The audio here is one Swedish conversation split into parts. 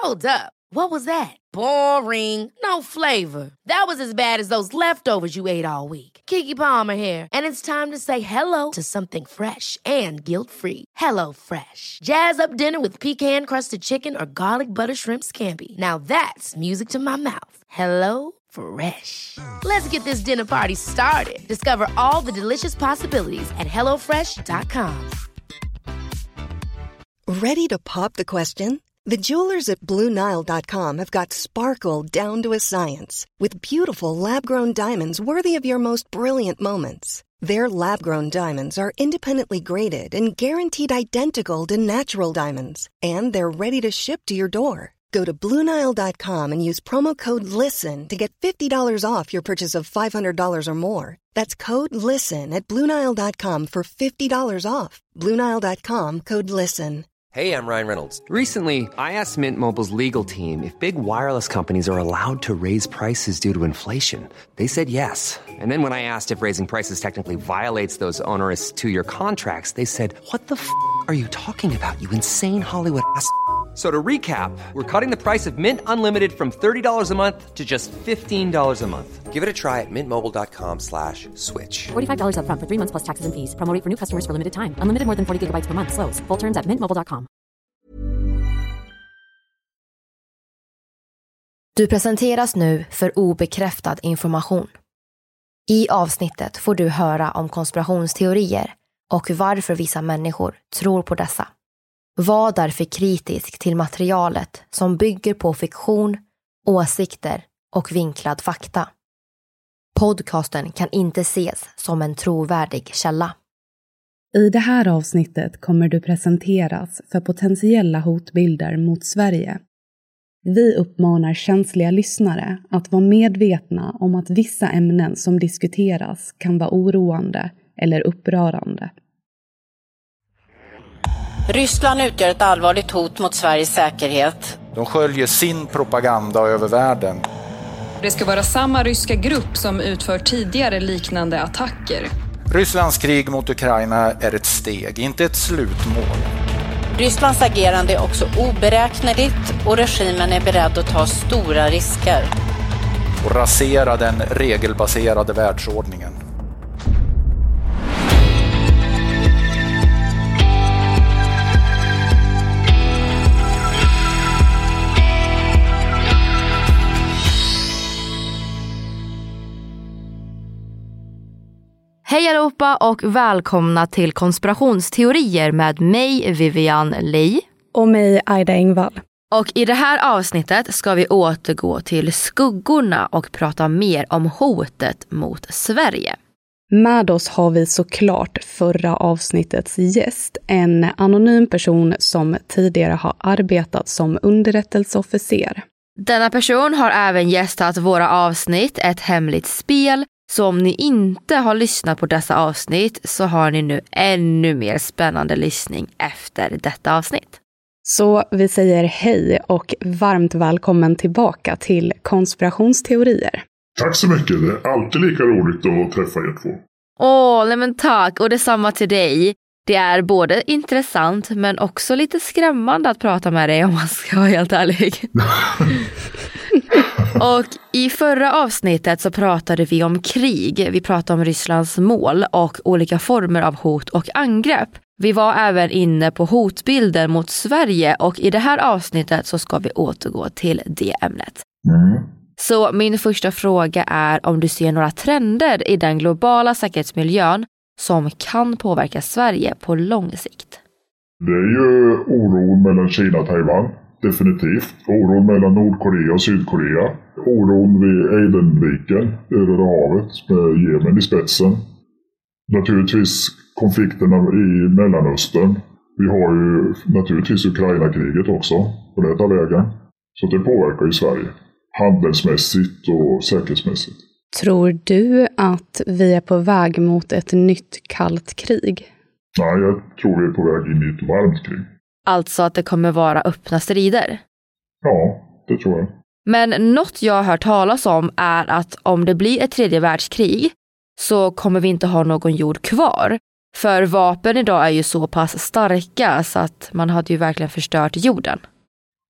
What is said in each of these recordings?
Hold up. What was that? Boring. No flavor. That was as bad as those leftovers you ate all week. Keke Palmer here, and it's time to say hello to something fresh and guilt-free. Hello Fresh. Jazz up dinner with pecan-crusted chicken or garlic butter shrimp scampi. Now that's music to my mouth. Hello Fresh. Let's get this dinner party started. Discover all the delicious possibilities at hellofresh.com. Ready to pop the question? The jewelers at BlueNile.com have got sparkle down to a science with beautiful lab-grown diamonds worthy of your most brilliant moments. Their lab-grown diamonds are independently graded and guaranteed identical to natural diamonds, and they're ready to ship to your door. Go to BlueNile.com and use promo code LISTEN to get $50 off your purchase of $500 or more. That's code LISTEN at BlueNile.com for $50 off. BlueNile.com, code LISTEN. Hey, I'm Ryan Reynolds. Recently, I asked Mint Mobile's legal team if big wireless companies are allowed to raise prices due to inflation. They said yes. And then when I asked if raising prices technically violates those onerous two-year contracts, they said, what the f*** are you talking about, you insane Hollywood ass f- So to recap, we're cutting the price of Mint Unlimited from $30 a month to just $15 a month. Give it a try at mintmobile.com/switch. $45 up front for 3 months plus taxes and fees. Promo rate for new customers for limited time. Unlimited more than 40 gigabytes per month. Slows full terms at mintmobile.com. Du presenteras nu för obekräftad information. I avsnittet får du höra om konspirationsteorier och varför vissa människor tror på dessa. Var därför kritisk till materialet som bygger på fiktion, åsikter och vinklad fakta. Podcasten kan inte ses som en trovärdig källa. I det här avsnittet kommer du presenteras för potentiella hotbilder mot Sverige. Vi uppmanar känsliga lyssnare att vara medvetna om att vissa ämnen som diskuteras kan vara oroande eller upprörande. Ryssland utgör ett allvarligt hot mot Sveriges säkerhet. De sköljer sin propaganda över världen. Det ska vara samma ryska grupp som utför tidigare liknande attacker. Rysslands krig mot Ukraina är ett steg, inte ett slutmål. Rysslands agerande är också oberäkneligt och regimen är beredd att ta stora risker. Och rasera den regelbaserade världsordningen. Hej allihopa och välkomna till konspirationsteorier med mig Vivian Lee. Och mig Aida Engvall. Och i det här avsnittet ska vi återgå till skuggorna och prata mer om hotet mot Sverige. Med oss har vi såklart förra avsnittets gäst, en anonym person som tidigare har arbetat som underrättelseofficer. Denna person har även gästat våra avsnitt Ett hemligt spel. Så om ni inte har lyssnat på dessa avsnitt så har ni nu ännu mer spännande lyssning efter detta avsnitt. Så vi säger hej och varmt välkommen tillbaka till konspirationsteorier. Tack så mycket, det är alltid lika roligt att träffa er två. Nej men tack, och detsamma till dig. Det är både intressant men också lite skrämmande att prata med dig om man ska vara helt ärlig. Och i förra avsnittet så pratade vi om krig. Vi pratade om Rysslands mål och olika former av hot och angrepp. Vi var även inne på hotbilder mot Sverige och i det här avsnittet så ska vi återgå till det ämnet. Så min första fråga är om du ser några trender i den globala säkerhetsmiljön som kan påverka Sverige på lång sikt. Det är ju oron mellan Kina och Taiwan. Definitivt. Oron mellan Nordkorea och Sydkorea. Oron vid Adenviken, Röda havet med Jemen i spetsen. Naturligtvis konflikterna i Mellanöstern. Vi har ju naturligtvis Ukraina-kriget också på detta vägen. Så det påverkar ju Sverige. Handelsmässigt och säkerhetsmässigt. Tror du att vi är på väg mot ett nytt kallt krig? Nej, jag tror vi är på väg in i ett varmt krig. Alltså att det kommer vara öppna strider? Ja, det tror jag. Men något jag har hört talas om är att om det blir ett tredje världskrig så kommer vi inte ha någon jord kvar. För vapen idag är ju så pass starka så att man hade ju verkligen förstört jorden.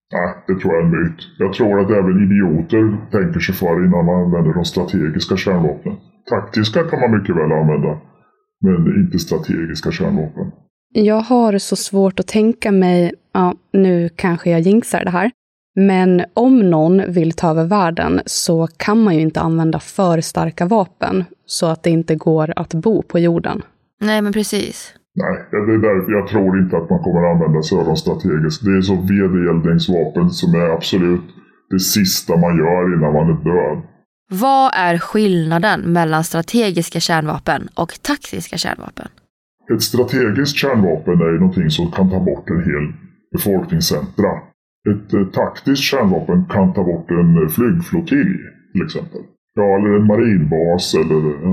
Nej, det tror jag är en myt. Jag tror att även idioter tänker sig för innan man använder de strategiska kärnvapnen. Taktiska kan man mycket väl använda, men inte strategiska kärnvapen. Jag har så svårt att tänka mig, nu kanske jag jinxar det här, men om någon vill ta över världen så kan man ju inte använda för starka vapen så att det inte går att bo på jorden. Nej, men precis. Nej, det är därför jag tror inte att man kommer att använda sig av de strategiska. Det är så vedergällningsvapen som är absolut det sista man gör innan man är död. Vad är skillnaden mellan strategiska kärnvapen och taktiska kärnvapen? Ett strategiskt kärnvapen är ju någonting som kan ta bort en hel befolkningscentra. Ett taktiskt kärnvapen kan ta bort en flygflottilj till exempel. Ja, eller en marinbas eller en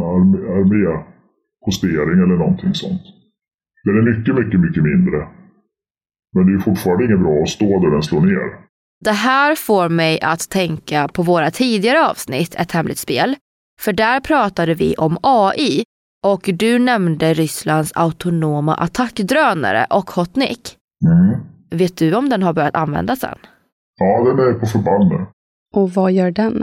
armépostering eller någonting sånt. Det är mycket, mycket, mycket mindre. Men det är fortfarande inget bra att stå där den slår ner. Det här får mig att tänka på våra tidigare avsnitt, Ett hemligt spel. För där pratade vi om AI och du nämnde Rysslands autonoma attackdrönare och Hotnik. Vet du om den har börjat användas än? Ja, den är på förband nu. Och vad gör den?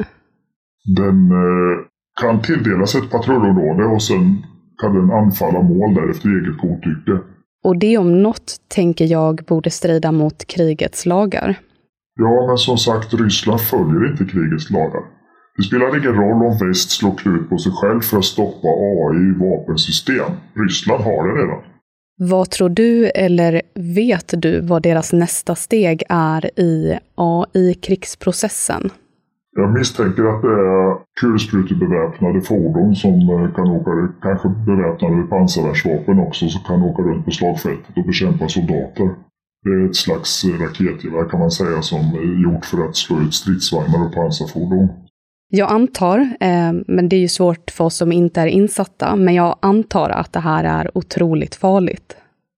Den kan tilldelas ett patrullområde och sen kan den anfalla mål där efter eget godtycke. Och det om något tänker jag borde strida mot krigets lagar. Ja, men som sagt, Ryssland följer inte krigets lagar. Det spelar ingen roll om väst slår krut på sig själv för att stoppa AI i vapensystem. Ryssland har det redan. Vad tror du eller vet du vad deras nästa steg är i AI-krigsprocessen? Jag misstänker att det är kulsprutebeväpnade fordon som kan åka, kanske beväpnade med pansarvärnsvapen också, som kan åka runt på slagfältet och bekämpa soldater. Det är ett slags raketgevär kan man säga som är gjort för att slå ut stridsvagnar och pansarfordon. Jag antar, men det är ju svårt för oss som inte är insatta, men jag antar att det här är otroligt farligt.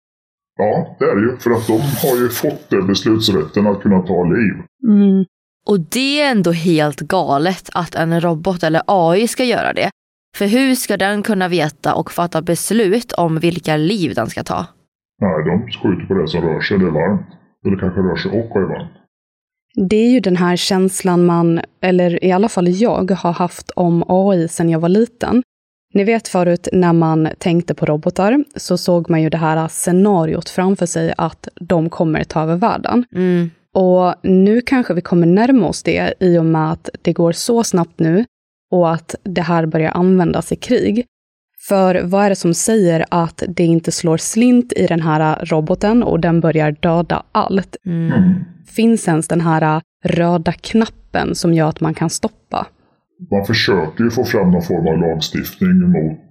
Ja, det är det ju, för att de har ju fått beslutsrätten att kunna ta liv. Och det är ändå helt galet att en robot eller AI ska göra det. För hur ska den kunna veta och fatta beslut om vilka liv den ska ta? Nej, de skjuter på det som rör sig, det är varmt. Eller kanske rör sig och är varmt. Det är ju den här känslan man, eller i alla fall jag, har haft om AI sedan jag var liten. Ni vet förut när man tänkte på robotar så såg man ju det här scenariot framför sig att de kommer ta över världen. Och nu kanske vi kommer närma oss det i och med att det går så snabbt nu och att det här börjar användas i krig. För vad är det som säger att det inte slår slint i den här roboten och den börjar döda allt? Finns ens den här röda knappen som gör att man kan stoppa? Man försöker ju få fram någon form av lagstiftning mot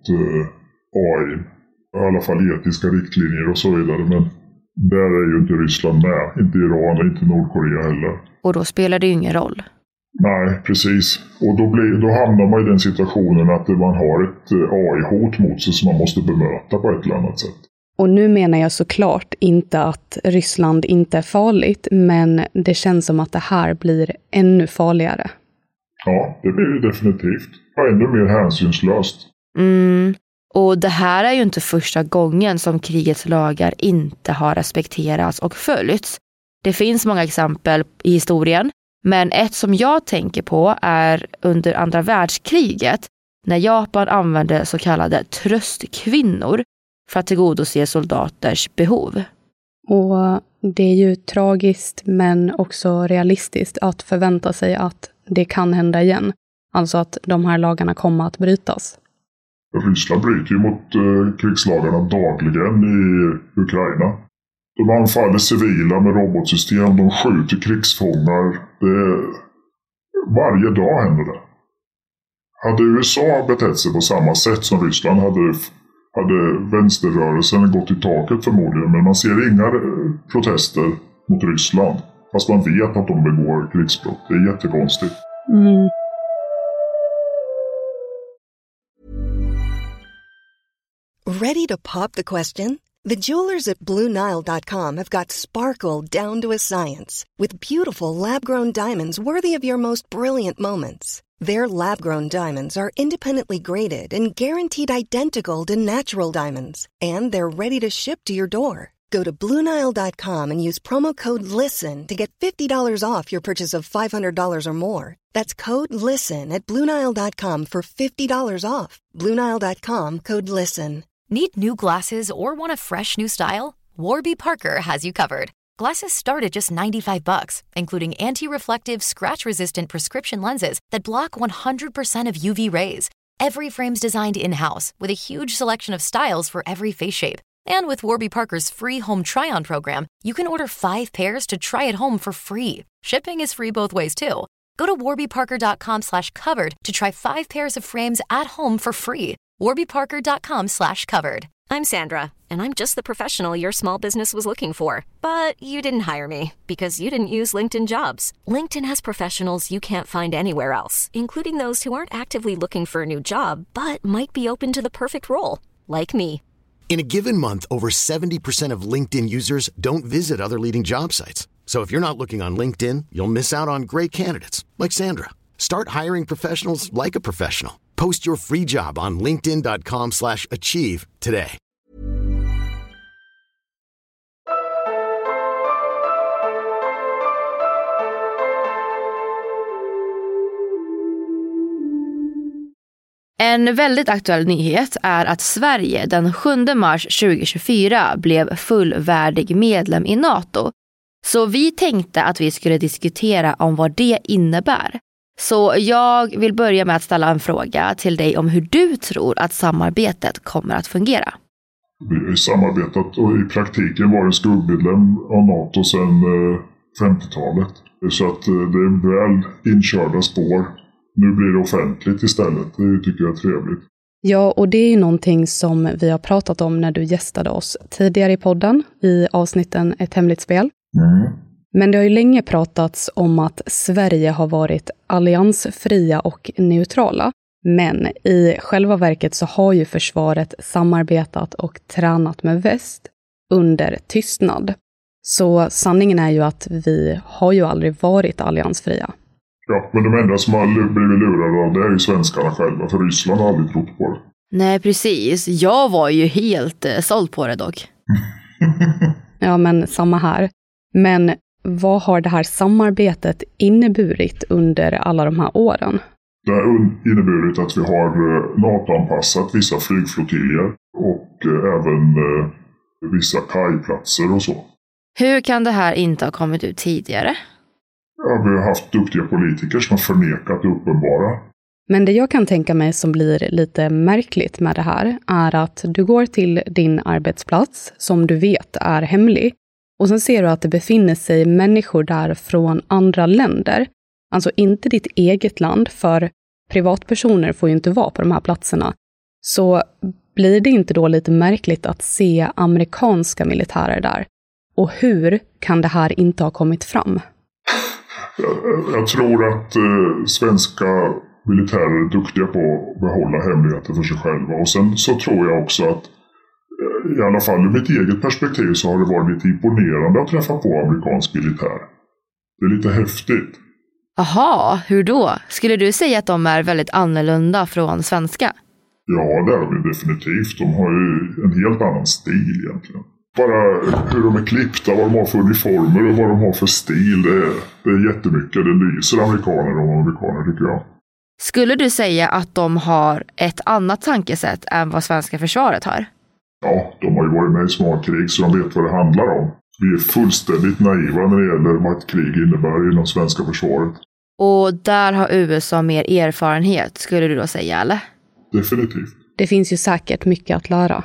AI. I alla fall etiska riktlinjer och så vidare. Men där är ju inte Ryssland med. Inte Iran, inte Nordkorea heller. Och då spelar det ju ingen roll. Nej, precis. Och då hamnar man i den situationen att man har ett AI-hot mot sig som man måste bemöta på ett eller annat sätt. Och nu menar jag såklart inte att Ryssland inte är farligt, men det känns som att det här blir ännu farligare. Ja, det blir det definitivt. Och ännu mer hänsynslöst. Och det här är ju inte första gången som krigets lagar inte har respekterats och följts. Det finns många exempel i historien, men ett som jag tänker på är under andra världskriget när Japan använde så kallade tröstkvinnor för att tillgodose soldaters behov. Och det är ju tragiskt men också realistiskt att förvänta sig att det kan hända igen. Alltså att de här lagarna kommer att brytas. Ryssland bryter ju mot krigslagarna dagligen i Ukraina. De anfaller civila med robotsystem, de skjuter krigsfångar. Varje dag händer det. Hade USA betett sig på samma sätt som Ryssland hade vänsterrörelsen gått i taket förmodligen. Men man ser inga protester mot Ryssland. Fast man vet att de begår krigsbrott. Det är jättekonstigt. Ready to pop the question? The jewelers at BlueNile.com have got sparkle down to a science with beautiful lab-grown diamonds worthy of your most brilliant moments. Their lab-grown diamonds are independently graded and guaranteed identical to natural diamonds, and they're ready to ship to your door. Go to BlueNile.com and use promo code LISTEN to get $50 off your purchase of $500 or more. That's code LISTEN at BlueNile.com for $50 off. BlueNile.com, code LISTEN. Need new glasses or want a fresh new style? Warby Parker has you covered. Glasses start at just $95, including anti-reflective, scratch-resistant prescription lenses that block 100% of UV rays. Every frame's designed in-house with a huge selection of styles for every face shape. And with Warby Parker's free home try-on program, you can order 5 pairs to try at home for free. Shipping is free both ways, too. Go to warbyparker.com/covered to try 5 pairs of frames at home for free. warbyparker.com/covered. I'm Sandra, and I'm just the professional your small business was looking for. But you didn't hire me because you didn't use LinkedIn Jobs. LinkedIn has professionals you can't find anywhere else, including those who aren't actively looking for a new job, but might be open to the perfect role, like me. In a given month, over 70% of LinkedIn users don't visit other leading job sites. So if you're not looking on LinkedIn, you'll miss out on great candidates like Sandra. Start hiring professionals like a professional. Post your free job on linkedin.com/achieve today. En väldigt aktuell nyhet är att Sverige den 7 mars 2024 blev fullvärdig medlem i NATO. Så vi tänkte att vi skulle diskutera om vad det innebär. Så jag vill börja med att ställa en fråga till dig om hur du tror att samarbetet kommer att fungera. Vi har samarbetat och i praktiken var en skuggmedlem av NATO sedan 50-talet. Så att det är väl inkörda spår. Nu blir det offentligt istället. Det tycker jag är trevligt. Ja, och det är ju någonting som vi har pratat om när du gästade oss tidigare i podden i avsnitten Ett hemligt spel. Men det har ju länge pratats om att Sverige har varit alliansfria och neutrala. Men i själva verket så har ju försvaret samarbetat och tränat med väst under tystnad. Så sanningen är ju att vi har ju aldrig varit alliansfria. Ja, men de enda som har blivit lurade av det är ju svenskarna själva, för Ryssland har aldrig trott på det. Nej, precis. Jag var ju helt såld på det dock. Ja, men samma här. Men vad har det här samarbetet inneburit under alla de här åren? Det har inneburit att vi har NATO-anpassat vissa flygflottiljer och även vissa kajplatser och så. Hur kan det här inte ha kommit ut tidigare? Ja, vi har haft duktiga politiker som har förnekat det uppenbara. Men det jag kan tänka mig som blir lite märkligt med det här är att du går till din arbetsplats som du vet är hemlig. Och sen ser du att det befinner sig människor där från andra länder. Alltså inte ditt eget land, för privatpersoner får ju inte vara på de här platserna. Så blir det inte då lite märkligt att se amerikanska militärer där? Och hur kan det här inte ha kommit fram? Jag tror att svenska militärer är duktiga på att behålla hemligheter för sig själva. Och sen så tror jag också att i alla fall ur mitt eget perspektiv så har det varit lite imponerande att träffa på amerikansk militär. Det är lite häftigt. Aha, hur då? Skulle du säga att de är väldigt annorlunda från svenska? Ja, det är de definitivt. De har ju en helt annan stil egentligen. Bara hur de är klippta, vad de har för uniformer och vad de har för stil. Det är jättemycket. Det lyser amerikaner tycker jag. Skulle du säga att de har ett annat tankesätt än vad svenska försvaret har? Ja, de har ju varit med i så många krig så de vet vad det handlar om. Vi är fullständigt naiva när det gäller vad ett krig innebär inom svenska försvaret. Och där har USA mer erfarenhet, skulle du då säga, eller? Definitivt. Det finns ju säkert mycket att lära.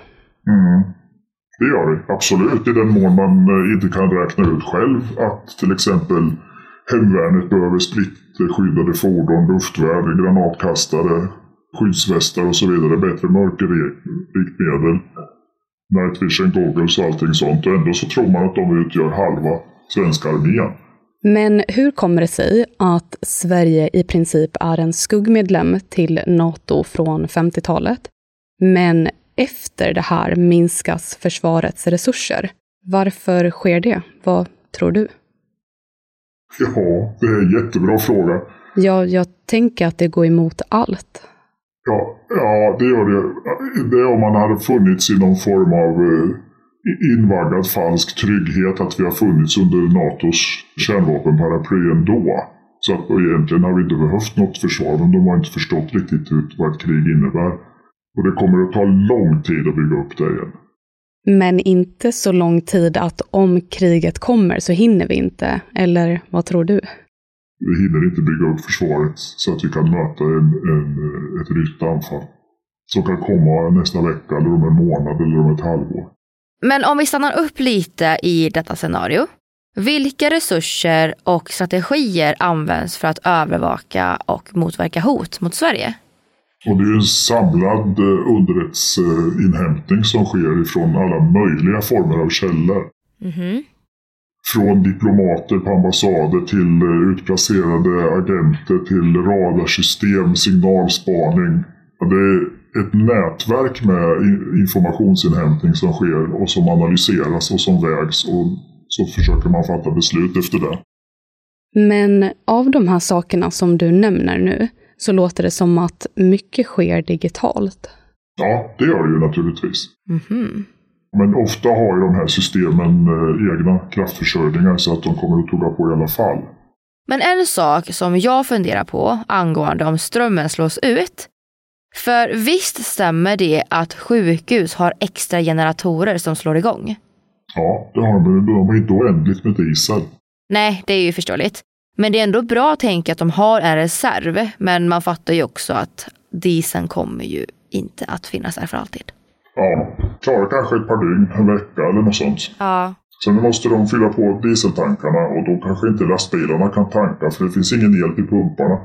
Det gör det, absolut. I den mån man inte kan räkna ut själv att till exempel hemvärnet behöver splitterskyddade fordon, luftvärn, granatkastare, skyddsvästar och så vidare, bättre mörkerriktmedel, night vision, goggles och allting sånt. Och ändå så tror man att de utgör halva svenska armén. Men hur kommer det sig att Sverige i princip är en skuggmedlem till NATO från 50-talet, men efter det här minskas försvarets resurser? Varför sker det? Vad tror du? Ja, det är en jättebra fråga. Ja, jag tänker att det går emot allt. Ja, det gör det. Det är om man hade funnits i någon form av invaggad falsk trygghet att vi har funnits under NATOs kärnvapenparaply ändå. Så att egentligen har vi inte behövt något försvar, men de har inte förstått riktigt vad ett krig innebär. Och det kommer att ta lång tid att bygga upp det igen. Men inte så lång tid att om kriget kommer så hinner vi inte, eller vad tror du? Vi hinner inte bygga upp försvaret så att vi kan möta ett ryskt anfall. Som kan komma nästa vecka, eller om en månad, eller om ett halvår. Men om vi stannar upp lite i detta scenario. Vilka resurser och strategier används för att övervaka och motverka hot mot Sverige? Och det är en samlad underrättsinhämtning som sker ifrån alla möjliga former av källor. Mm-hmm. Från diplomater på ambassader till utplacerade agenter till radarsystem, signalspaning. Det är ett nätverk med informationsinhämtning som sker och som analyseras och som vägs, och så försöker man fatta beslut efter det. Men av de här sakerna som du nämner nu så låter det som att mycket sker digitalt. Ja, det gör det ju naturligtvis. Mm-hmm. Men ofta har ju de här systemen egna kraftförsörjningar så att de kommer att tugga på i alla fall. Men en sak som jag funderar på angående om strömmen slås ut. För visst stämmer det att sjukhus har extra generatorer som slår igång? Ja, det har de inte oändligt med diesel. Nej, det är ju förståeligt. Men det är ändå bra att tänka att de har en reserv. Men man fattar ju också att dieseln kommer ju inte att finnas här för alltid. Ja, klarar kanske ett par dygn, en vecka eller något sånt. Ja. Sen måste de fylla på dieseltankarna och då kanske inte lastbilarna kan tanka för det finns ingen el till pumparna.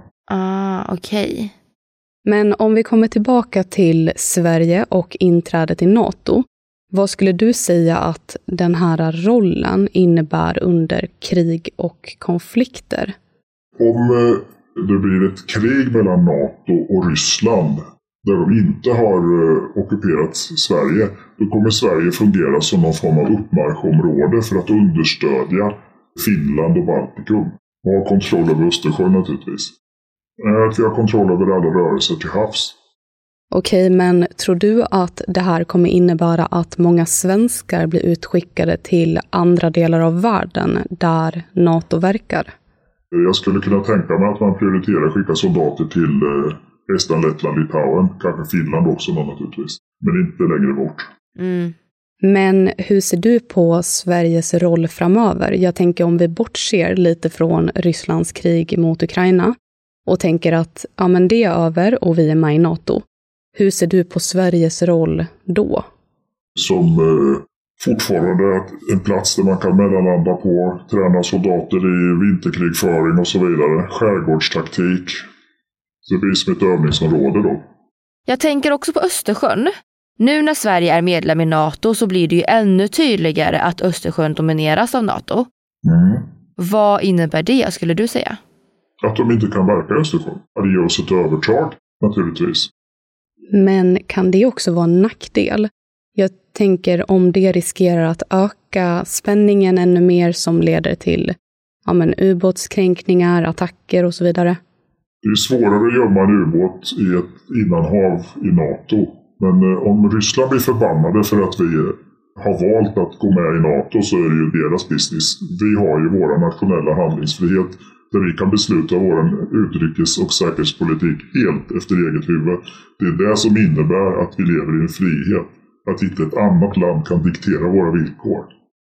Okej. Men om vi kommer tillbaka till Sverige och inträdet i NATO. Vad skulle du säga att den här rollen innebär under krig och konflikter? Om det blir ett krig mellan NATO och Ryssland där de inte har ockuperat Sverige, då kommer Sverige fungera som någon form av uppmarschområde för att understödja Finland och Baltikum. Och ha kontroll över Östersjön naturligtvis. Att vi har kontroll över alla rörelser till havs. Okej, men tror du att det här kommer innebära att många svenskar blir utskickade till andra delar av världen där NATO verkar? Jag skulle kunna tänka mig att man prioriterar att skicka soldater till Estland, Lettland, Litauen. Kanske Finland också naturligtvis. Men inte längre bort. Mm. Men hur ser du på Sveriges roll framöver? Jag tänker om vi bortser lite från Rysslands krig mot Ukraina och tänker att ja, men det är över och vi är med i NATO. Hur ser du på Sveriges roll då? Som fortfarande en plats där man kan mellanlanda på, träna soldater i vinterkrigföring och så vidare. Skärgårdstaktik. Det blir som ett övningsområde då. Jag tänker också på Östersjön. Nu när Sverige är medlem i NATO så blir det ju ännu tydligare att Östersjön domineras av NATO. Mm. Vad innebär det, skulle du säga? Att de inte kan verka i Östersjön. Det ger oss ett övertag, naturligtvis. Men kan det också vara en nackdel? Jag tänker om det riskerar att öka spänningen ännu mer som leder till ubåtskränkningar, attacker och så vidare. Det är svårare att gömma en ubåt i ett innanhav i NATO. Men om Ryssland blir förbannade för att vi har valt att gå med i NATO så är det ju deras business. Vi har ju våra nationella handlingsfrihet där vi kan besluta vår utrikes- och säkerhetspolitik helt efter eget huvud. Det är det som innebär att vi lever i en frihet. Att inte ett annat land kan diktera våra villkor.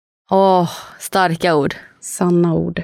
Starka ord. Sanna ord.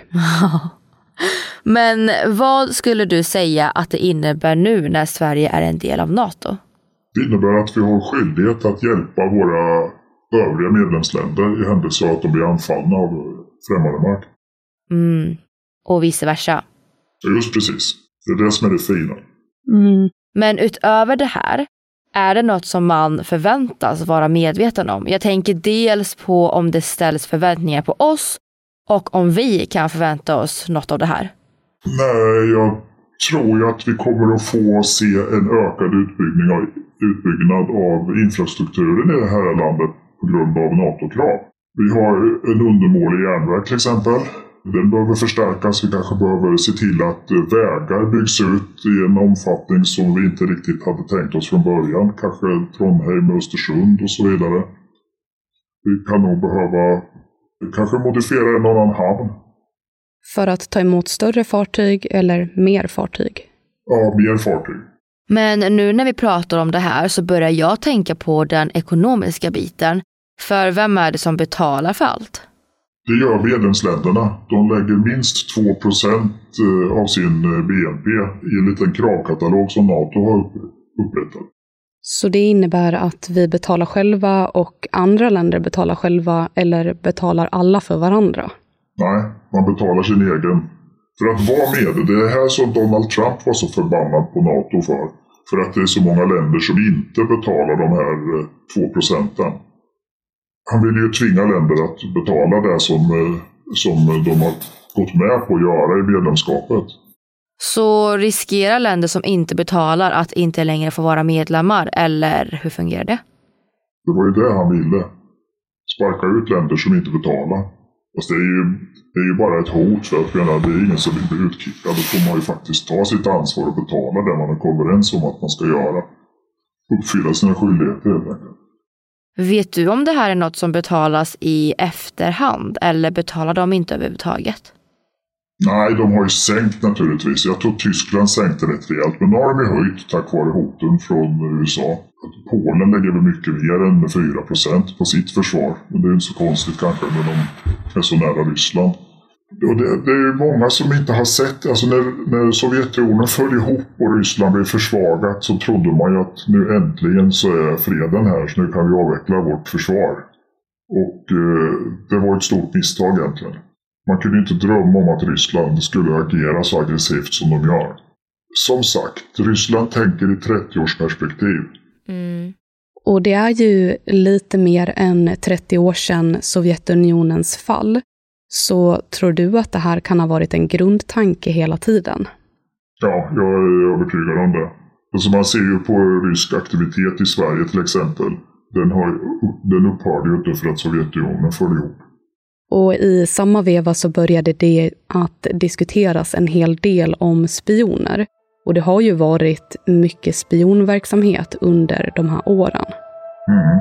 Men vad skulle du säga att det innebär nu när Sverige är en del av NATO? Det innebär att vi har skyldighet att hjälpa våra övriga medlemsländer i händelse av att de blir anfallna av främmande makt. Och vice versa. Just precis. Det är det som är det fina. Men utöver det här, är det något som man förväntas vara medveten om? Jag tänker dels på om det ställs förväntningar på oss och om vi kan förvänta oss något av det här. Nej, jag tror ju att vi kommer att få se en ökad utbyggnad av infrastrukturen i det här landet på grund av NATO-krav. Vi har en undermålig järnväg till exempel. Den behöver förstärkas. Vi kanske behöver se till att vägar byggs ut i en omfattning som vi inte riktigt hade tänkt oss från början. Kanske Trondheim, Östersund och så vidare. Vi kan nog behöva kanske modifiera en annan hamn. För att ta emot större fartyg eller mer fartyg? Ja, mer fartyg. Men nu när vi pratar om det här så börjar jag tänka på den ekonomiska biten. För vem är det som betalar för allt? Det gör medlemsländerna. De lägger minst 2% av sin BNP i en liten kravkatalog som NATO har upprättat. Så det innebär att vi betalar själva och andra länder betalar själva, eller betalar alla för varandra? Nej, man betalar sin egen. För att vara med, det är det här som Donald Trump var så förbannad på NATO för. För att det är så många länder som inte betalar de här 2%. Han vill ju tvinga länder att betala det som de har gått med på att göra i medlemskapet. Så riskerar länder som inte betalar att inte längre få vara medlemmar, eller hur fungerar det? Det var ju det han ville. Sparka ut länder som inte betalar. Fast det är ju bara ett hot, för att det är ingen som vill bli utkickad. Då får man ju faktiskt ta sitt ansvar och betala det man har kommit överens om att man ska göra. Uppfylla sina skyldigheter helt enkelt. Vet du om det här är något som betalas i efterhand, eller betalar de inte överhuvudtaget? Nej, de har ju sänkt naturligtvis. Jag tror Tyskland sänkte rätt rejält, men nu har de ju höjt tack vare hoten från USA. Polen lägger väl mycket mer än 4% på sitt försvar. Men det är inte så konstigt kanske när de är så nära Ryssland. Och det är ju många som inte har sett, alltså när Sovjetunionen föll ihop och Ryssland blev försvagat, så trodde man ju att nu äntligen så är freden här, så nu kan vi avveckla vårt försvar. Och det var ett stort misstag egentligen. Man kunde inte drömma om att Ryssland skulle agera så aggressivt som de gör. Som sagt, Ryssland tänker i 30-årsperspektiv. Mm. Och det är ju lite mer än 30 år sedan Sovjetunionens fall. Så tror du att det här kan ha varit en grundtanke hela tiden? Ja, jag är övertygad om det. Alltså man ser ju på rysk aktivitet i Sverige till exempel. Den upphörde ju inte för att Sovjetunionen föll ihop. Och i samma veva så började det att diskuteras en hel del om spioner. Och det har ju varit mycket spionverksamhet under de här åren. Mm.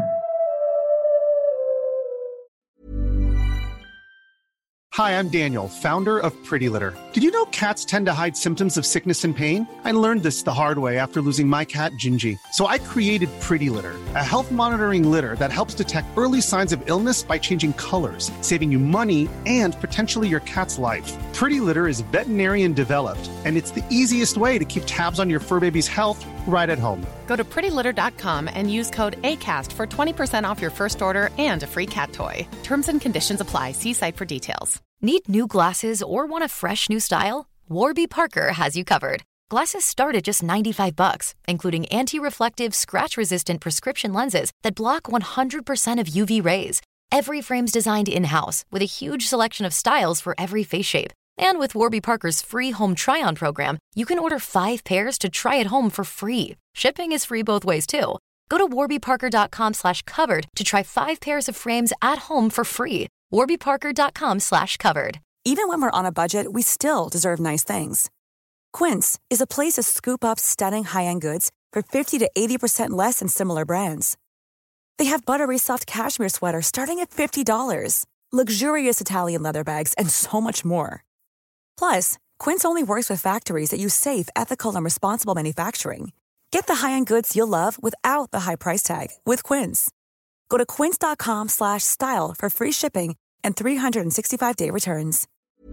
Hi, I'm Daniel, founder of Pretty Litter. Did you know cats tend to hide symptoms of sickness and pain? I learned this the hard way after losing my cat, Gingy. So I created Pretty Litter, a health monitoring litter that helps detect early signs of illness by changing colors, saving you money and potentially your cat's life. Pretty Litter is veterinarian developed, and it's the easiest way to keep tabs on your fur baby's health right at home. Go to prettylitter.com and use code ACAST for 20% off your first order and a free cat toy. Terms and conditions apply. See site for details. Need new glasses or want a fresh new style? Warby Parker has you covered. Glasses start at just $95, including anti-reflective, scratch-resistant prescription lenses that block 100% of UV rays. Every frame's designed in-house with a huge selection of styles for every face shape. And with Warby Parker's free home try-on program, you can order 5 pairs to try at home for free. Shipping is free both ways, too. Go to warbyparker.com/covered to try 5 pairs of frames at home for free. warbyparker.com/covered. Even when we're on a budget, we still deserve nice things. Quince is a place to scoop up stunning high-end goods for 50 to 80% less than similar brands. They have buttery soft cashmere sweaters starting at $50, luxurious Italian leather bags, and so much more. Plus, Quince only works with factories that use safe, ethical, and responsible manufacturing. Get the high-end goods you'll love without the high price tag with Quince. Go to quince.com/style for free shipping and 365-day returns.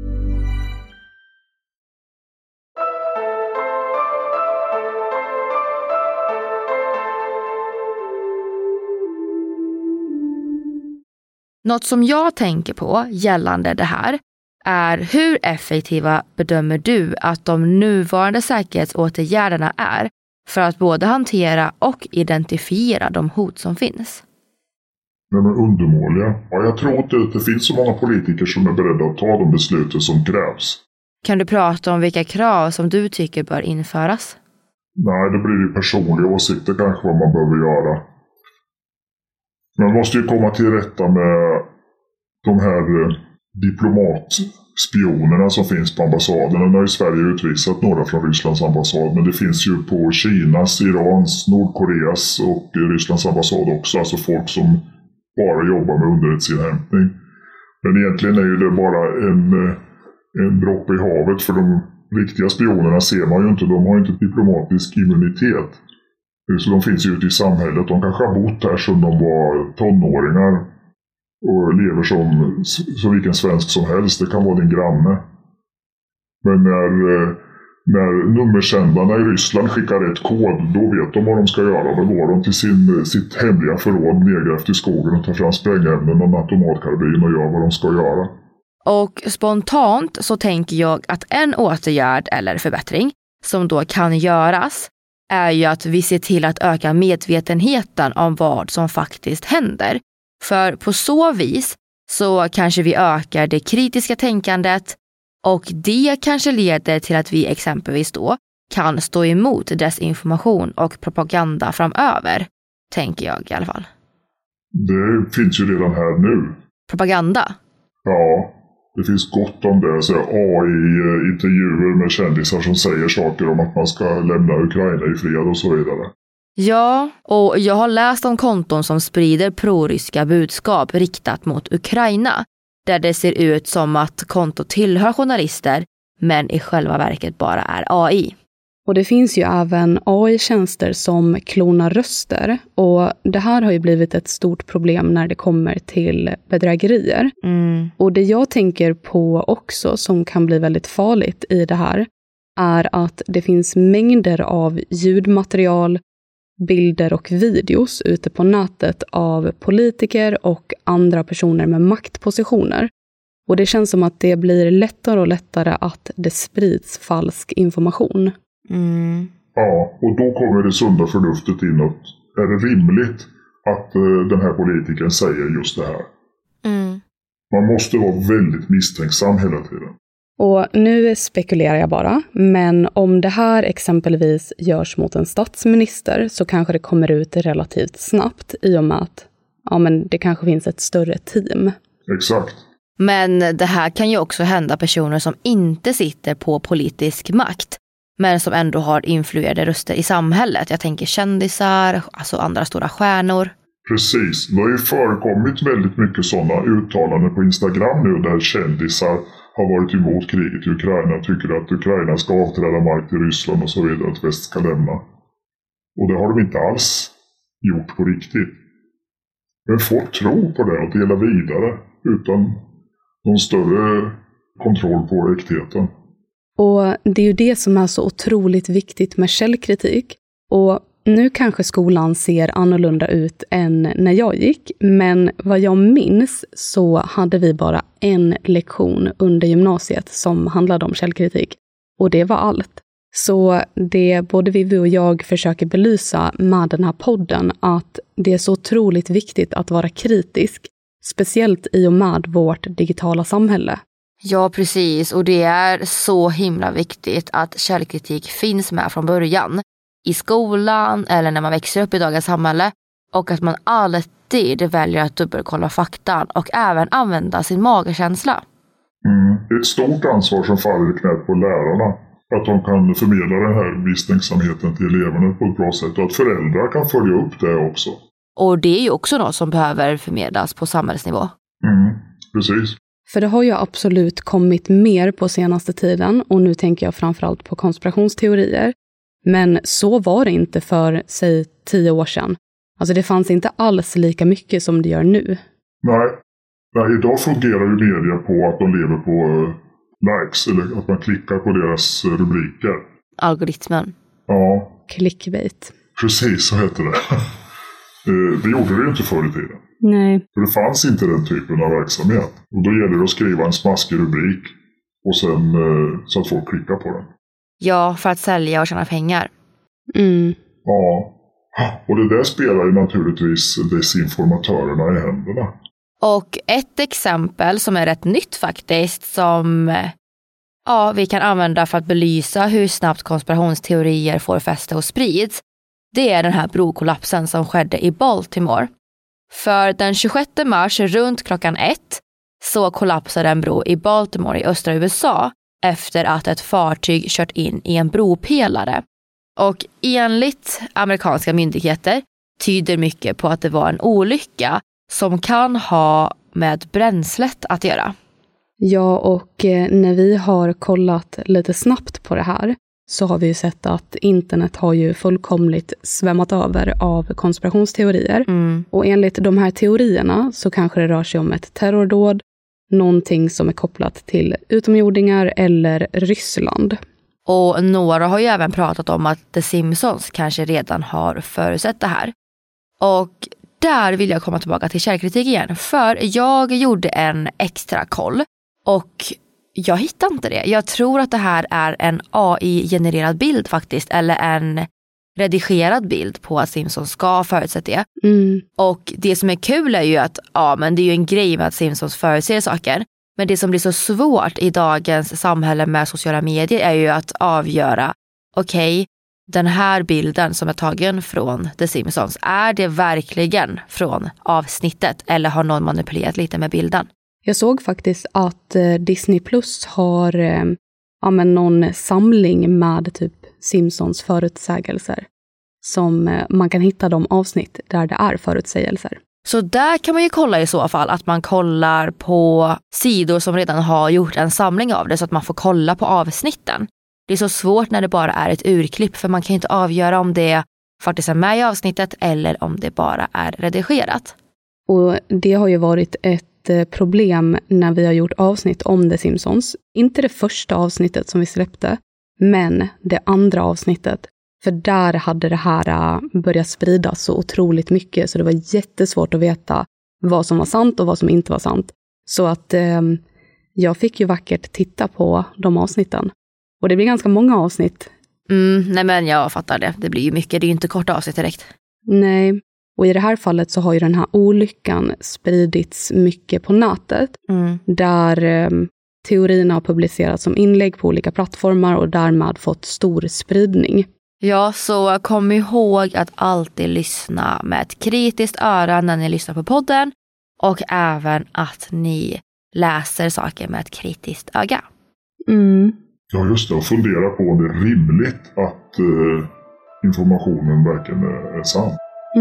Något som jag tänker på gällande det här är hur effektiva bedömer du att de nuvarande säkerhetsåtgärderna är för att både hantera och identifiera de hot som finns? De är undermåliga. Ja, jag tror inte att det finns så många politiker som är beredda att ta de besluten som krävs. Kan du prata om vilka krav som du tycker bör införas? Nej, det blir ju personliga åsikter kanske vad man behöver göra. Man måste ju komma till rätta med de här diplomatspionerna som finns på ambassaderna. Nu har ju Sverige utvisat några från Rysslands ambassad, men det finns ju på Kinas, Irans, Nordkoreas och Rysslands ambassad också. Alltså folk som bara jobbar med underrättelseinhämtning. Men egentligen är ju det bara en droppe i havet, för de riktiga spionerna ser man ju inte, de har inte diplomatisk immunitet. Så de finns ju ute i samhället, de kanske har bott här som de var tonåringar och lever som vilken svensk som helst, det kan vara din granne. Men när nummersändarna i Ryssland skickar ett kod, då vet de vad de ska göra. Då går de till sitt hemliga förråd nedgrävt i skogen och tar fram sprängämnen och en automatkarbin och gör vad de ska göra. Och spontant så tänker jag att en åtgärd eller förbättring som då kan göras är ju att vi ser till att öka medvetenheten om vad som faktiskt händer. För på så vis så kanske vi ökar det kritiska tänkandet, och det kanske leder till att vi exempelvis då kan stå emot desinformation och propaganda framöver, tänker jag i alla fall. Det finns ju redan här nu. Propaganda? Ja, det finns gott om det. Så AI-intervjuer med kändisar som säger saker om att man ska lämna Ukraina i fred och så vidare. Ja, och jag har läst om konton som sprider proryska budskap riktat mot Ukraina, där det ser ut som att kontot tillhör journalister men i själva verket bara är AI. Och det finns ju även AI-tjänster som klonar röster, och det här har ju blivit ett stort problem när det kommer till bedrägerier. Och det jag tänker på också som kan bli väldigt farligt i det här är att det finns mängder av ljudmaterial, bilder och videos ute på nätet av politiker och andra personer med maktpositioner. Och det känns som att det blir lättare och lättare att det sprids falsk information. Ja, och då kommer det sunda förnuftet in, att är det rimligt att den här politikern säger just det här? Man måste vara väldigt misstänksam hela tiden. Och nu spekulerar jag bara, men om det här exempelvis görs mot en statsminister så kanske det kommer ut relativt snabbt i och med att det kanske finns ett större team. Exakt. Men det här kan ju också hända personer som inte sitter på politisk makt, men som ändå har influerade röster i samhället. Jag tänker kändisar, alltså andra stora stjärnor. Precis, det har ju förekommit väldigt mycket sådana uttalanden på Instagram nu där kändisar har varit emot kriget i Ukraina, tycker att Ukraina ska avträda mark till Ryssland och så vidare, att väst ska lämna. Och det har de inte alls gjort på riktigt. Men folk tror på det och delar vidare utan någon större kontroll på äktheten. Och det är ju det som är så otroligt viktigt med källkritik. Och nu kanske skolan ser annorlunda ut än när jag gick, men vad jag minns så hade vi bara en lektion under gymnasiet som handlade om källkritik. Och det var allt. Så det både Vivi och jag försöker belysa med den här podden, att det är så otroligt viktigt att vara kritisk, speciellt i och med vårt digitala samhälle. Ja, precis. Och det är så himla viktigt att källkritik finns med från början. I skolan eller när man växer upp i dagens samhälle, och att man alltid väljer att dubbelkolla faktan och även använda sin magkänsla. Det är ett stort ansvar som faller i knät på lärarna, att de kan förmedla den här misstänksamheten till eleverna på ett bra sätt, och att föräldrar kan följa upp det också. Och det är ju också något som behöver förmedlas på samhällsnivå. Precis. För det har ju absolut kommit mer på senaste tiden, och nu tänker jag framförallt på konspirationsteorier. Men så var det inte för, säg, 10 år sedan. Alltså det fanns inte alls lika mycket som det gör nu. Nej, idag fungerar ju media på att de lever på likes, eller att man klickar på deras rubriker. Algoritmen. Ja. Clickbait. Precis, så heter det. Det gjorde det ju inte förr i tiden. Nej. För det fanns inte den typen av verksamhet. Och då gäller det att skriva en smaskig rubrik och sen så att folk klickar på den. Ja, för att sälja och tjäna pengar. Ja, och det där spelar ju naturligtvis desinformatörerna i händerna. Och ett exempel som är rätt nytt faktiskt, som vi kan använda för att belysa hur snabbt konspirationsteorier får fäste och sprids, det är den här brokollapsen som skedde i Baltimore. För den 26 mars runt klockan 1 så kollapsade en bro i Baltimore i östra USA efter att ett fartyg kört in i en bropelare. Och enligt amerikanska myndigheter tyder mycket på att det var en olycka som kan ha med bränslet att göra. Ja, och när vi har kollat lite snabbt på det här så har vi ju sett att internet har ju fullkomligt svämmat över av konspirationsteorier. Och enligt de här teorierna så kanske det rör sig om ett terrordåd, någonting som är kopplat till utomjordingar eller Ryssland. Och några har ju även pratat om att The Simpsons kanske redan har förutsett det här. Och där vill jag komma tillbaka till källkritik igen. För jag gjorde en extra koll och jag hittade inte det. Jag tror att det här är en AI-genererad bild faktiskt. Eller en redigerad bild på att Simpsons ska förutsett det. Och det som är kul är ju att men det är ju en grej med att Simpsons förutser saker. Men det som blir så svårt i dagens samhälle med sociala medier är ju att avgöra, okej, den här bilden som är tagen från The Simpsons, är det verkligen från avsnittet eller har någon manipulerat lite med bilden? Jag såg faktiskt att Disney Plus har någon samling med typ Simpsons förutsägelser som man kan hitta de avsnitt där det är förutsägelser. Så där kan man ju kolla i så fall att man kollar på sidor som redan har gjort en samling av det så att man får kolla på avsnitten. Det är så svårt när det bara är ett urklipp för man kan inte avgöra om det faktiskt är med i avsnittet eller om det bara är redigerat. Och det har ju varit ett problem när vi har gjort avsnitt om The Simpsons. Inte det första avsnittet som vi släppte, men det andra avsnittet. För där hade det här börjat spridas så otroligt mycket så det var jättesvårt att veta vad som var sant och vad som inte var sant. Så att jag fick ju vackert titta på de avsnitten. Och det blir ganska många avsnitt. Nej men jag fattar det. Det blir ju mycket, det är ju inte korta avsnitt direkt. Nej, och i det här fallet så har ju den här olyckan spridits mycket på nätet. Där teorierna har publicerats som inlägg på olika plattformar och därmed fått stor spridning. Ja, så kom ihåg att alltid lyssna med ett kritiskt öra när ni lyssnar på podden. Och även att ni läser saker med ett kritiskt öga. Ja, just det. Och fundera på om det är rimligt att informationen verkligen är sann.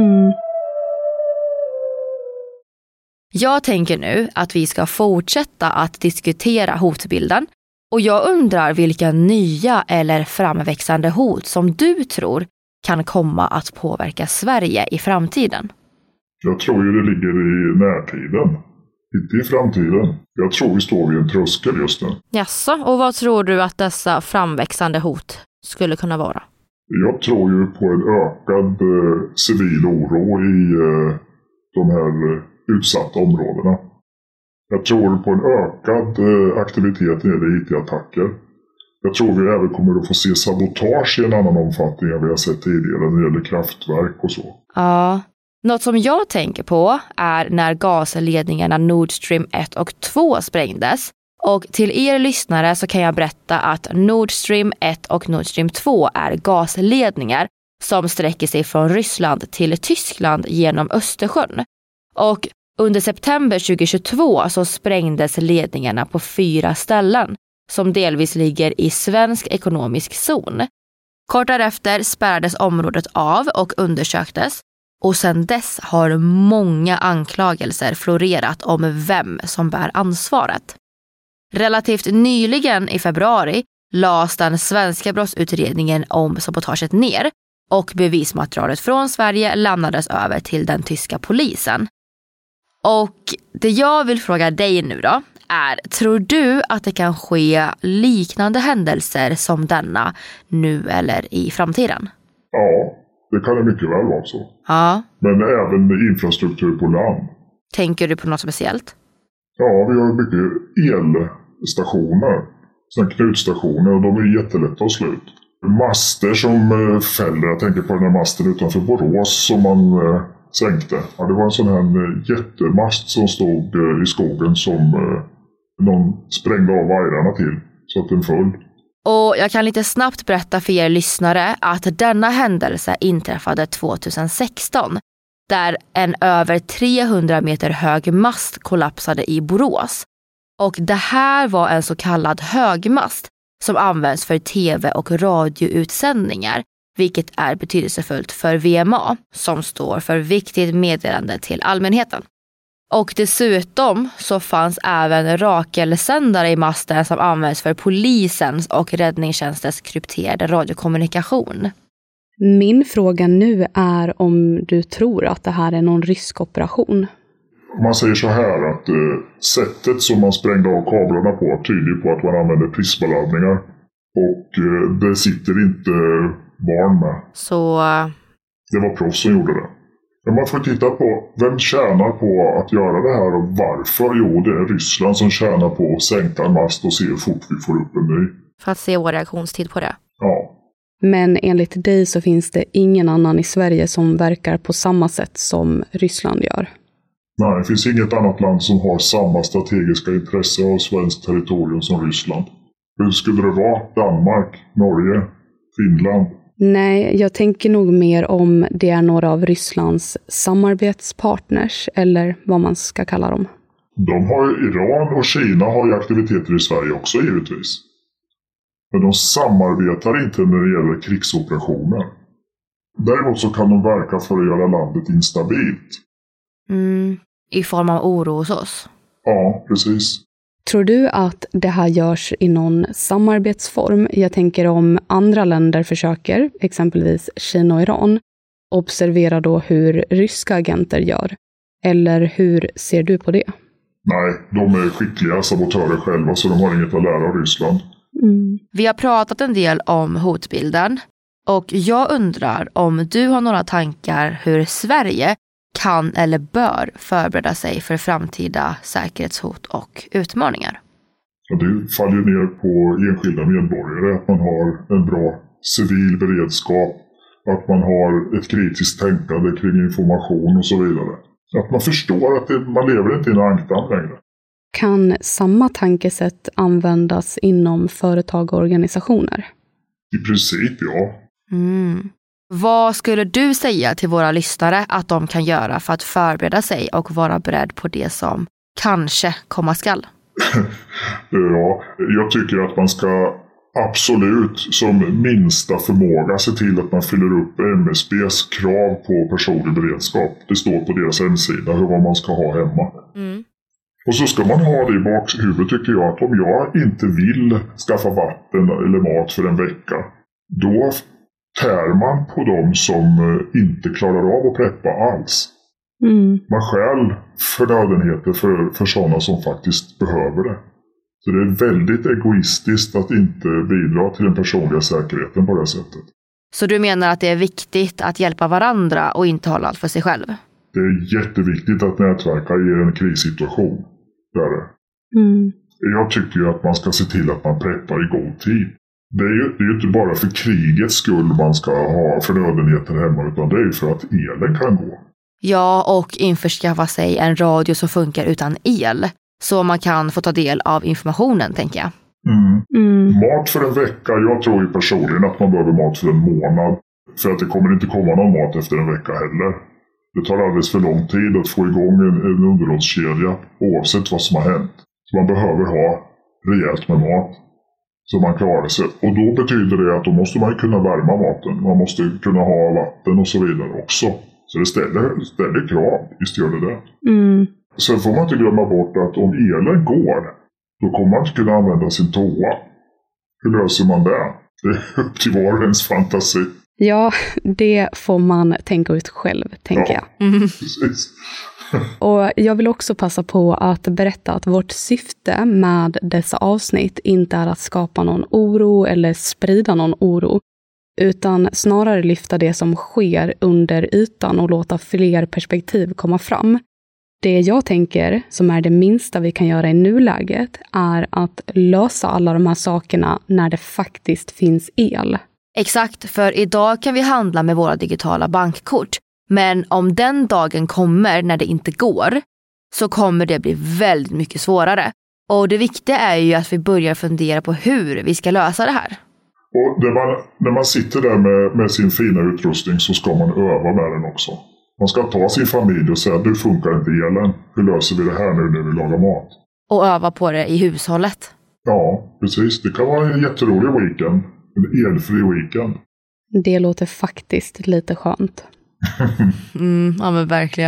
Jag tänker nu att vi ska fortsätta att diskutera hotbilden. Och jag undrar vilka nya eller framväxande hot som du tror kan komma att påverka Sverige i framtiden. Jag tror ju det ligger i närtiden, inte i framtiden. Jag tror vi står vid en tröskel just nu. Jaså, och vad tror du att dessa framväxande hot skulle kunna vara? Jag tror ju på en ökad civil oro i de här utsatta områdena. Jag tror på en ökad aktivitet när det gäller IT-attacker. Jag tror vi även kommer att få se sabotage i en annan omfattning än vi har sett tidigare när det gäller kraftverk och så. Ja, något som jag tänker på är när gasledningarna Nord Stream 1 och 2 sprängdes. Och till er lyssnare så kan jag berätta att Nord Stream 1 och Nord Stream 2 är gasledningar som sträcker sig från Ryssland till Tyskland genom Östersjön. Och under september 2022 så sprängdes ledningarna på 4 ställen som delvis ligger i svensk ekonomisk zon. Kort därefter spärrades området av och undersöktes och sedan dess har många anklagelser florerat om vem som bär ansvaret. Relativt nyligen i februari lades den svenska brottsutredningen om sabotaget ner och bevismaterialet från Sverige lämnades över till den tyska polisen. Och det jag vill fråga dig nu då är, tror du att det kan ske liknande händelser som denna nu eller i framtiden? Ja, det kan det mycket väl vara så. Ja. Men även infrastruktur på land. Tänker du på något speciellt? Ja, vi har mycket elstationer. Sådana knutstationer och de är jättelätta att slå ut. Master som fäller, jag tänker på den här masten utanför Borås som man sänkte. Ja, det var en sån här jättemast som stod i skogen som någon sprängde av vajrarna till så att den föll. Och jag kan lite snabbt berätta för er lyssnare att denna händelse inträffade 2016 där en över 300 meter hög mast kollapsade i Borås. Och det här var en så kallad högmast som används för tv- och radioutsändningar, vilket är betydelsefullt för VMA som står för viktigt meddelande till allmänheten. Och dessutom så fanns även rakelsändare i masten som används för polisens och räddningstjänstens krypterade radiokommunikation. Min fråga nu är om du tror att det här är någon rysk operation. Man säger så här att sättet som man sprängde av kablarna på tyder på att man använder prismaladdningar. Och det sitter inte barn med. Så... Det var proffs som gjorde det. Men man får titta på vem tjänar på att göra det här och varför. Jo, det är Ryssland som tjänar på att sänka en mast och se hur fort vi får upp en ny. För att se vår reaktionstid på det. Ja. Men enligt dig så finns det ingen annan i Sverige som verkar på samma sätt som Ryssland gör. Nej, det finns inget annat land som har samma strategiska intresse av svenskt territorium som Ryssland. Hur skulle det vara? Danmark, Norge, Finland? Nej, jag tänker nog mer om det är några av Rysslands samarbetspartners, eller vad man ska kalla dem. Iran och Kina har ju aktiviteter i Sverige också givetvis. Men de samarbetar inte när det gäller krigsoperationer. Däremot så kan de verka för att göra landet instabilt. I form av oro hos oss. Ja, precis. Tror du att det här görs i någon samarbetsform? Jag tänker om andra länder försöker, exempelvis Kina och Iran, observera då hur ryska agenter gör. Eller hur ser du på det? Nej, de är skickliga sabotörer själva så de har inget att lära av Ryssland. Vi har pratat en del om hotbilden. Och jag undrar om du har några tankar hur Sverige kan eller bör förbereda sig för framtida säkerhetshot och utmaningar. Ja, det faller ner på enskilda medborgare att man har en bra civil beredskap, att man har ett kritiskt tänkande kring information och så vidare. Att man förstår att man lever inte i en ankdamm längre. Kan samma tankesätt användas inom företag och organisationer? I princip, ja. Vad skulle du säga till våra lyssnare att de kan göra för att förbereda sig och vara beredd på det som kanske komma skall? Ja, jag tycker att man ska absolut som minsta förmåga se till att man fyller upp MSBs krav på personlig beredskap. Det står på deras hemsida vad man ska ha hemma. Och så ska man ha det i bakhuvudet tycker jag att om jag inte vill skaffa vatten eller mat för en vecka, då tär man på dem som inte klarar av att preppa alls. Man stjäl förnödenheter för sådana som faktiskt behöver det. Så det är väldigt egoistiskt att inte bidra till den personliga säkerheten på det sättet. Så du menar att det är viktigt att hjälpa varandra och inte hålla allt för sig själv? Det är jätteviktigt att nätverka i en krissituation. Det är det. Jag tycker ju att man ska se till att man preppar i god tid. Det är ju inte bara för krigets skull man ska ha förnödenheter hemma utan det är ju för att elen kan gå. Ja, och införskaffa sig en radio som funkar utan el. Så man kan få ta del av informationen, tänker jag. Mat för en vecka. Jag tror ju personligen att man behöver mat för en månad. För att det kommer inte komma någon mat efter en vecka heller. Det tar alldeles för lång tid att få igång en underhållskedja oavsett vad som har hänt. Så man behöver ha rejält med mat så man klarar sig. Och då betyder det att då måste man kunna värma maten. Man måste kunna ha vatten och så vidare också. Så det ställer krav, just gör det. Sen får man inte glömma bort att om elen går, då kommer man inte kunna använda sin toa. Hur löser man det? Det är upp till var och ens fantasi. Ja, det får man tänka ut själv, tänker jag. Precis. Och jag vill också passa på att berätta att vårt syfte med dessa avsnitt inte är att skapa någon oro eller sprida någon oro, utan snarare lyfta det som sker under ytan och låta fler perspektiv komma fram. Det jag tänker, som är det minsta vi kan göra i nuläget, är att lösa alla de här sakerna när det faktiskt finns el. Exakt, för idag kan vi handla med våra digitala bankkort. Men om den dagen kommer när det inte går, så kommer det bli väldigt mycket svårare. Och det viktiga är ju att vi börjar fundera på hur vi ska lösa det här. Och när man sitter där med sin fina utrustning så ska man öva med den också. Man ska ta sin familj och säga att du funkar inte elen. Hur löser vi det här nu när vi lagar mat? Och öva på det i hushållet. Ja, precis. Det kan vara en jätterolig weekend. En elfri weekend. Det låter faktiskt lite skönt. Ja men verkligen.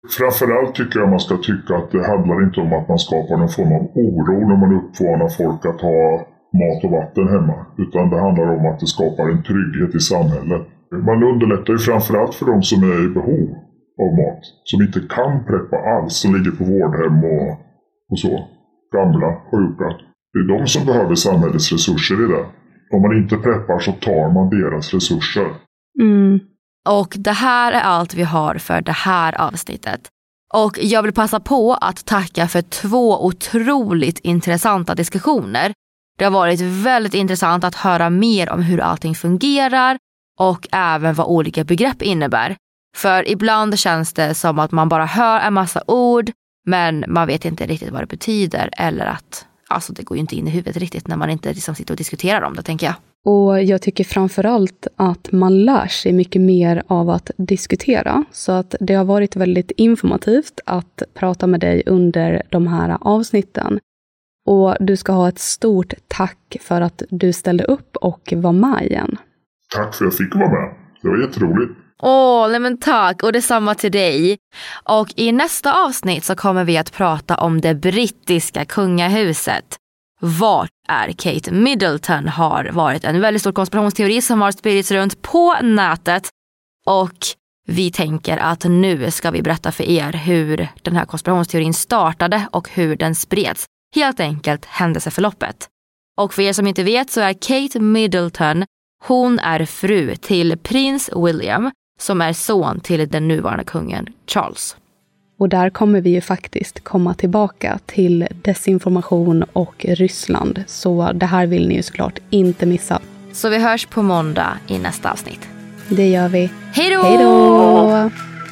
Framförallt tycker jag man ska tycka att det handlar inte om att man skapar någon form av oro när man uppmanar folk att ha mat och vatten hemma. Utan det handlar om att det skapar en trygghet i samhället. Man underlättar ju framförallt för de som är i behov av mat. Som inte kan preppa alls, som ligger på vårdhem och så. Gamla, sjuka. Det är de som behöver samhällets resurser i det. Om man inte preppar så tar man deras resurser. Och det här är allt vi har för det här avsnittet. Och jag vill passa på att tacka för 2 otroligt intressanta diskussioner. Det har varit väldigt intressant att höra mer om hur allting fungerar och även vad olika begrepp innebär. För ibland känns det som att man bara hör en massa ord men man vet inte riktigt vad det betyder eller att det går ju inte in i huvudet riktigt när man inte liksom sitter och diskuterar om det, tänker jag. Och jag tycker framförallt att man lär sig mycket mer av att diskutera. Så att det har varit väldigt informativt att prata med dig under de här avsnitten. Och du ska ha ett stort tack för att du ställde upp och var med igen. Tack för att jag fick vara med. Det var jätteroligt. Nej men tack, och detsamma till dig. Och i nästa avsnitt så kommer vi att prata om det brittiska kungahuset. Vart är Kate Middleton har varit en väldigt stor konspirationsteori som har spridits runt på nätet. Och vi tänker att nu ska vi berätta för er hur den här konspirationsteorin startade och hur den spreds. Helt enkelt händelseförloppet. Och för er som inte vet så är Kate Middleton, hon är fru till prins William som är son till den nuvarande kungen Charles. Och där kommer vi ju faktiskt komma tillbaka till desinformation och Ryssland. Så det här vill ni ju såklart inte missa. Så vi hörs på måndag i nästa avsnitt. Det gör vi. Hej då! Hej då!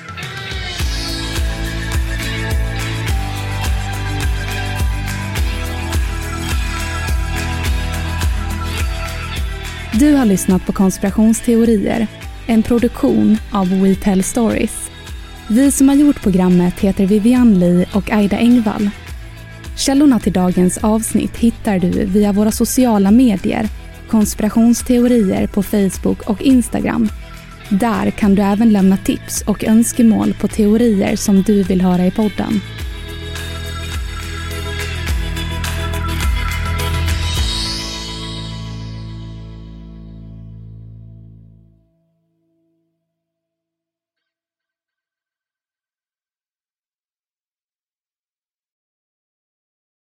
Du har lyssnat på Konspirationsteorier, en produktion av We Tell Stories. Vi som har gjort programmet heter Vivian Lee och Aida Engvall. Källorna till dagens avsnitt hittar du via våra sociala medier, Konspirationsteorier på Facebook och Instagram. Där kan du även lämna tips och önskemål på teorier som du vill höra i podden.